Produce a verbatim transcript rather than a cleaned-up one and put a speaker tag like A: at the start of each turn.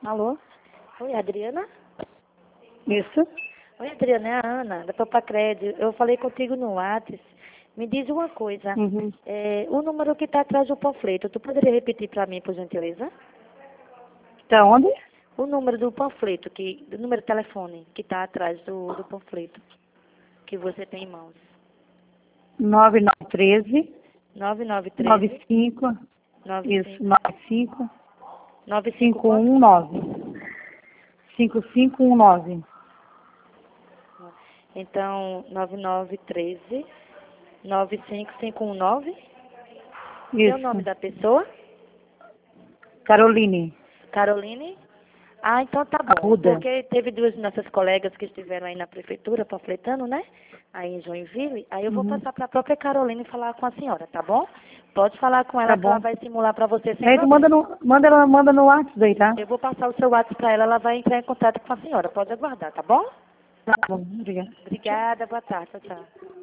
A: Alô?
B: Oi, Adriana?
A: Isso?
B: Oi, Adriana, é a Ana, da Papacred. Eu falei contigo no WhatsApp. Me diz uma coisa.
A: Uhum.
B: É, o número que está atrás do panfleto, tu poderia repetir para mim, por gentileza?
A: Tá onde?
B: O número do panfleto, que, do número de telefone que está atrás do, do panfleto que você tem em mãos.
A: nove nove um três,
B: nove nove três,
A: nove cinco, isso,
B: nove
A: nove cinco,
B: cinco
A: cinco
B: quanto?
A: um nove. cinco cinco um nove.
B: Então, nove nove um três, nove cinco cinco um nove.
A: Isso.
B: E o nome da pessoa?
A: Caroline.
B: Caroline? Ah, então tá bom.
A: Arruda.
B: Porque teve duas de nossas colegas que estiveram aí na prefeitura panfletando, né? Aí em Joinville. Aí eu vou
A: Uhum.
B: passar para a própria Caroline falar com a senhora, tá bom? Pode falar com ela
A: Tá
B: que ela
A: bom.
B: vai simular para você sem
A: Aí tu
B: problema.
A: manda no, manda, ela manda no WhatsApp aí, tá?
B: Eu vou passar o seu WhatsApp para ela, ela vai entrar em contato com a senhora. Pode aguardar, tá bom?
A: Tá bom, obrigada.
B: Obrigada, boa tarde, tchau, tchau.